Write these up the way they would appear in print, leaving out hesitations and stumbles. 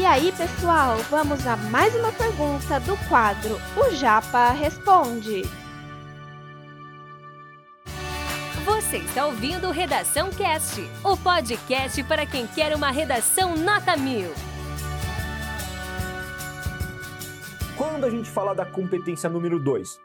aí, pessoal, vamos a mais uma pergunta do quadro O Japa Responde. Você está ouvindo o Redação Cast, o podcast para quem quer uma redação nota 1000. Quando a gente fala da competência número 2,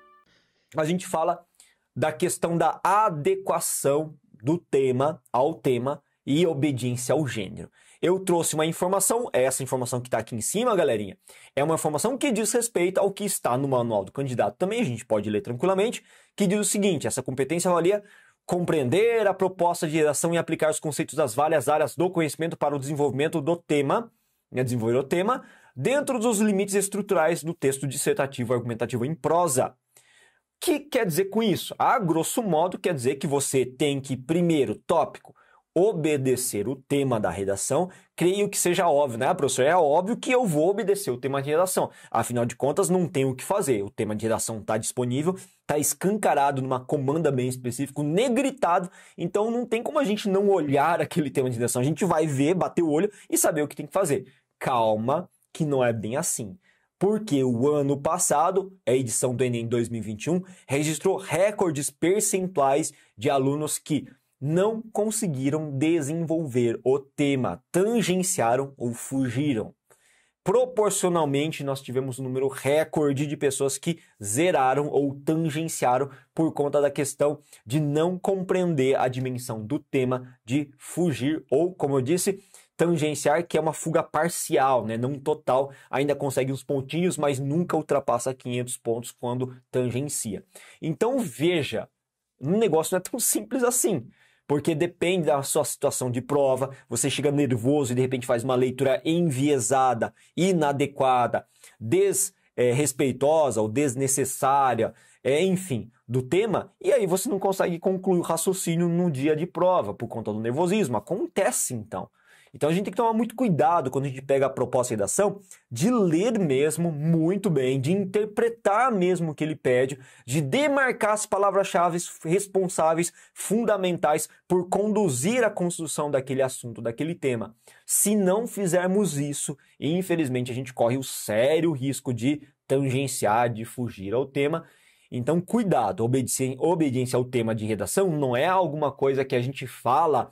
a gente fala da questão da adequação do tema ao tema e obediência ao gênero. Eu trouxe uma informação, essa informação que está aqui em cima, galerinha, é uma informação que diz respeito ao que está no manual do candidato também, a gente pode ler tranquilamente, que diz o seguinte: essa competência avalia compreender a proposta de redação e aplicar os conceitos das várias áreas do conhecimento para o desenvolvimento do tema, desenvolver o tema, dentro dos limites estruturais do texto dissertativo argumentativo em prosa. O que quer dizer com isso? A grosso modo, quer dizer que você tem que, primeiro, tópico, obedecer o tema da redação. Creio que seja óbvio, né, professor? É óbvio que eu vou obedecer o tema de redação. Afinal de contas, não tem o que fazer. O tema de redação está disponível, está escancarado numa comanda bem específica, negritado. Então, não tem como a gente não olhar aquele tema de redação. A gente vai ver, bater o olho e saber o que tem que fazer. Calma, que não é bem assim. Porque o ano passado, a edição do Enem 2021, registrou recordes percentuais de alunos que não conseguiram desenvolver o tema, tangenciaram ou fugiram. Proporcionalmente, nós tivemos um número recorde de pessoas que zeraram ou tangenciaram por conta da questão de não compreender a dimensão do tema, de fugir ou, como eu disse, tangenciar, que é uma fuga parcial, né? Não total, ainda consegue uns pontinhos, mas nunca ultrapassa 500 pontos quando tangencia. Então veja, um negócio não é tão simples assim, porque depende da sua situação de prova, você chega nervoso e de repente faz uma leitura enviesada, inadequada, desrespeitosa ou desnecessária, enfim, do tema, e aí você não consegue concluir o raciocínio no dia de prova, por conta do nervosismo. Acontece então. Então a gente tem que tomar muito cuidado quando a gente pega a proposta de redação, de ler mesmo muito bem, de interpretar mesmo o que ele pede, de demarcar as palavras-chave responsáveis, fundamentais por conduzir a construção daquele assunto, daquele tema. Se não fizermos isso, infelizmente a gente corre o sério risco de tangenciar, de fugir ao tema. Então cuidado, obediência ao tema de redação não é alguma coisa que a gente fala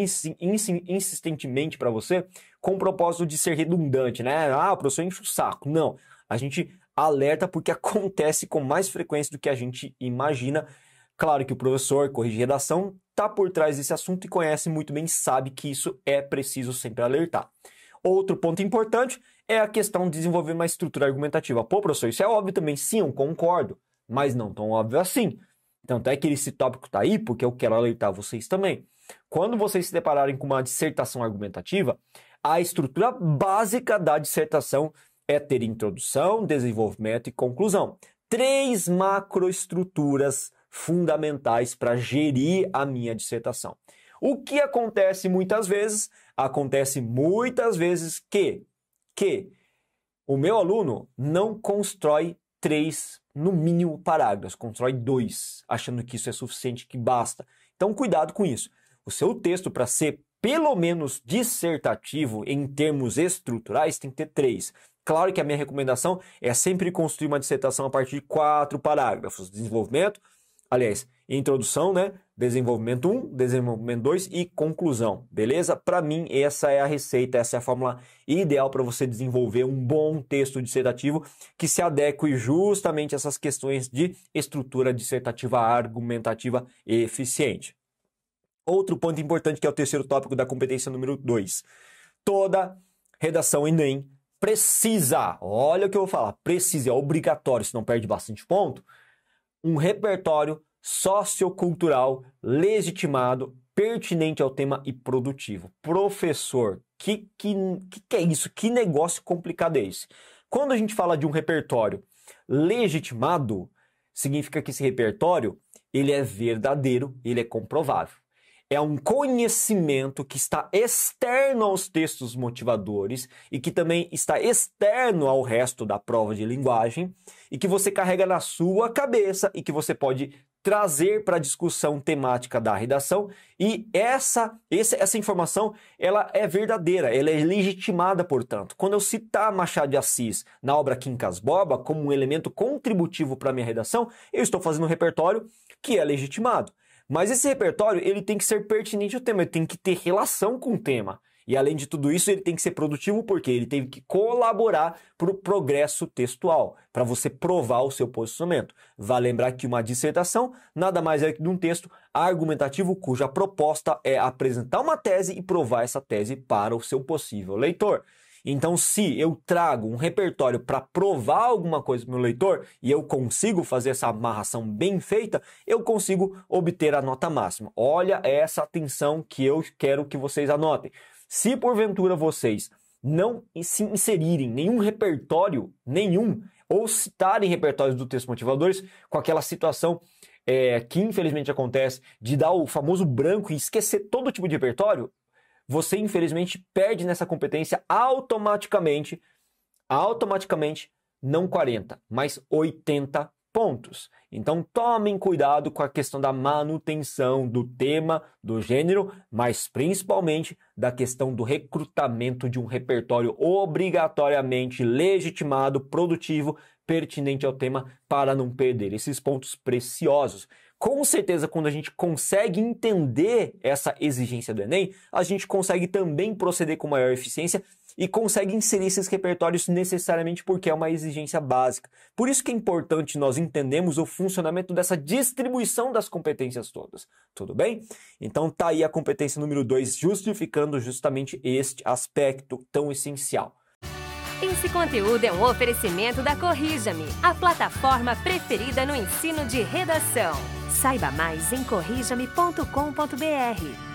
insistentemente para você com o propósito de ser redundante, né? Ah, o professor enche o saco. Não, a gente alerta porque acontece com mais frequência do que a gente imagina. Claro que o professor corrige redação está por trás desse assunto e conhece muito bem, sabe que isso é preciso sempre alertar. Outro ponto importante é a questão de desenvolver uma estrutura argumentativa. Pô, professor, isso é óbvio também. Sim, eu concordo, mas não tão óbvio assim. Então, até que esse tópico está aí, porque eu quero alertar vocês também. Quando vocês se depararem com uma dissertação argumentativa, a estrutura básica da dissertação é ter introdução, desenvolvimento e conclusão. 3 macroestruturas fundamentais para gerir a minha dissertação. O que acontece muitas vezes? Acontece muitas vezes que o meu aluno não constrói 3, no mínimo, parágrafos, constrói 2, achando que isso é suficiente, que basta. Então, cuidado com isso. O seu texto, para ser pelo menos dissertativo em termos estruturais, tem que ter 3. Claro que a minha recomendação é sempre construir uma dissertação a partir de 4 parágrafos. Desenvolvimento, aliás, introdução, né? Desenvolvimento 1, desenvolvimento 2 e conclusão, beleza? Para mim, essa é a receita, essa é a fórmula ideal para você desenvolver um bom texto dissertativo que se adeque justamente a essas questões de estrutura dissertativa argumentativa eficiente. Outro ponto importante, que é o terceiro tópico da competência número 2. Toda redação Enem precisa, olha o que eu vou falar, precisa, é obrigatório, senão perde bastante ponto, um repertório sociocultural legitimado, pertinente ao tema e produtivo. Professor, que é isso? Que negócio complicado é esse? Quando a gente fala de um repertório legitimado, significa que esse repertório ele é verdadeiro, ele é comprovável. É um conhecimento que está externo aos textos motivadores e que também está externo ao resto da prova de linguagem e que você carrega na sua cabeça e que você pode trazer para a discussão temática da redação, e essa informação ela é verdadeira, ela é legitimada, portanto. Quando eu citar Machado de Assis na obra Quincas Boba como um elemento contributivo para a minha redação, eu estou fazendo um repertório que é legitimado. Mas esse repertório ele tem que ser pertinente ao tema, ele tem que ter relação com o tema. E além de tudo isso, ele tem que ser produtivo porque ele tem que colaborar para o progresso textual, para você provar o seu posicionamento. Vale lembrar que uma dissertação nada mais é que de um texto argumentativo cuja proposta é apresentar uma tese e provar essa tese para o seu possível leitor. Então, se eu trago um repertório para provar alguma coisa para o meu leitor e eu consigo fazer essa amarração bem feita, eu consigo obter a nota máxima. Olha essa atenção que eu quero que vocês anotem. Se porventura vocês não se inserirem nenhum repertório, ou citarem repertórios do texto motivadores com aquela situação que infelizmente acontece de dar o famoso branco e esquecer todo tipo de repertório, você infelizmente perde nessa competência automaticamente, não 40, mas 80 pontos. Então tomem cuidado com a questão da manutenção do tema, do gênero, mas principalmente da questão do recrutamento de um repertório obrigatoriamente legitimado, produtivo, pertinente ao tema, para não perder esses pontos preciosos. Com certeza, quando a gente consegue entender essa exigência do Enem, a gente consegue também proceder com maior eficiência e consegue inserir esses repertórios necessariamente porque é uma exigência básica. Por isso que é importante nós entendermos o funcionamento dessa distribuição das competências todas. Tudo bem? Então tá aí a competência número 2, justificando justamente este aspecto tão essencial. Esse conteúdo é um oferecimento da Corrija-me, a plataforma preferida no ensino de redação. Saiba mais em corrijame.com.br.